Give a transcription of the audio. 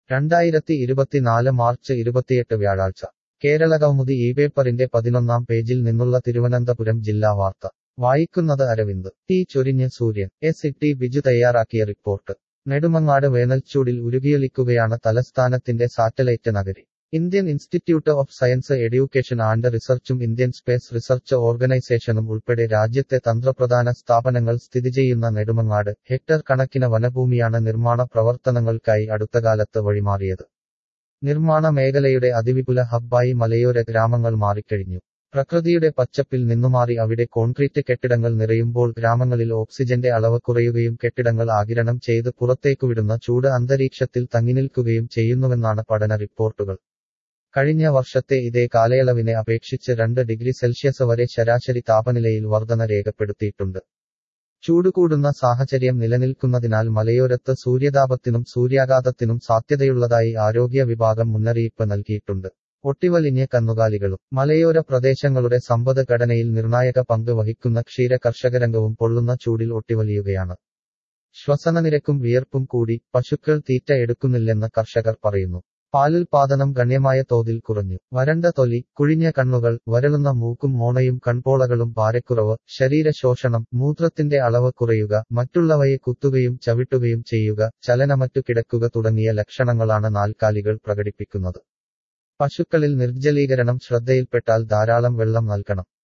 2024 March 28 വ്യാഴാഴ്ച കേരളകൗമുദി ഇപേപ്പറിന്റെ 11-ാം പേജിൽ നിന്നുള്ള തിരുവനന്തപുരം ജില്ലാ വാർത്ത വായിക്കുന്നത് അരവിന്ദ്. തീ ചൊരിഞ്ഞ് സൂര്യൻ. ടി ബിജു തയ്യാറാക്കിയ റിപ്പോർട്ട്. നെടുമങ്ങാട് വേനൽച്ചൂടിൽ ഉരുകിയൊലിക്കുകയാണ് തലസ്ഥാനത്തിന്റെ സാറ്റലൈറ്റ് നഗരി. Indian institute of science education and റിസർച്ചും ഇന്ത്യൻ സ്പേസ് റിസർച്ച് ഓർഗനൈസേഷനും ഉൾപ്പെടെ രാജ്യത്തെ തന്ത്രപ്രധാന സ്ഥാപനങ്ങൾ സ്ഥിതിചെയ്യുന്ന നെടുമങ്ങാട് ഹെക്ടർ കണക്കിന് വനഭൂമിയാണ് നിർമ്മാണ പ്രവർത്തനങ്ങൾക്കായി അടുത്തകാലത്ത് വഴിമാറിയത്. നിർമ്മാണ മേഖലയുടെ അതിവിപുല ഹബ്ബായി മലയോര ഗ്രാമങ്ങൾ മാറിക്കഴിഞ്ഞു. പ്രകൃതിയുടെ പച്ചപ്പിൽ നിന്നുമാറി അവിടെ കോൺക്രീറ്റ് കെട്ടിടങ്ങൾ നിറയുമ്പോൾ ഗ്രാമങ്ങളിൽ ഓക്സിജന്റെ അളവ് കുറയുകയും കെട്ടിടങ്ങൾ ആഗിരണം ചെയ്ത് പുറത്തേക്കുവിടുന്ന ചൂട് അന്തരീക്ഷത്തിൽ തങ്ങിനിൽക്കുകയും ചെയ്യുന്നുവെന്നാണ് പഠന റിപ്പോർട്ടുകൾ. കഴിഞ്ഞ വർഷത്തെ ഇതേ കാലയളവിനെ അപേക്ഷിച്ച് 2 ഡിഗ്രി സെൽഷ്യസ് വരെ ശരാശരി താപനിലയിൽ വർധന രേഖപ്പെടുത്തിയിട്ടുണ്ട്. ചൂട് കൂടുന്ന സാഹചര്യം നിലനിൽക്കുന്നതിനാൽ മലയോരത്ത് സൂര്യതാപത്തിനും സൂര്യാഘാതത്തിനും സാധ്യതയുള്ളതായി ആരോഗ്യ വിഭാഗം മുന്നറിയിപ്പ് നൽകിയിട്ടുണ്ട്. ഒട്ടിവലിഞ്ഞ കന്നുകാലികളും. മലയോര പ്രദേശങ്ങളുടെ സമ്പദ്ഘടനയിൽ നിർണായക പങ്ക് വഹിക്കുന്ന ക്ഷീര കർഷകരംഗവും പൊള്ളുന്ന ചൂടിൽ ഒട്ടിവലിയുകയാണ്. ശ്വസനനിരക്കും വിയർപ്പും കൂടി പശുക്കൾ തീറ്റ എടുക്കുന്നില്ലെന്ന് കർഷകർ പറയുന്നു. പാലുൽപാദനം ഗണ്യമായ തോതിൽ കുറഞ്ഞു. വരണ്ട തൊലി, കുഴിഞ്ഞ കണ്ണുകൾ, വരളുന്ന മൂക്കും മോണയും കൺപോളകളും ഭാരക്കുറവ്, ശരീരശോഷണം, മൂത്രത്തിന്റെ അളവ് കുറയുക, മറ്റുള്ളവയെ കുത്തുകയും ചവിട്ടുകയും ചെയ്യുക, ചലനമറ്റു കിടക്കുക തുടങ്ങിയ ലക്ഷണങ്ങളാണ് നാൽക്കാലികൾ പ്രകടിപ്പിക്കുന്നത്. പശുക്കളിൽ നിർജ്ജലീകരണം ശ്രദ്ധയിൽപ്പെട്ടാൽ ധാരാളം വെള്ളം നൽകണം.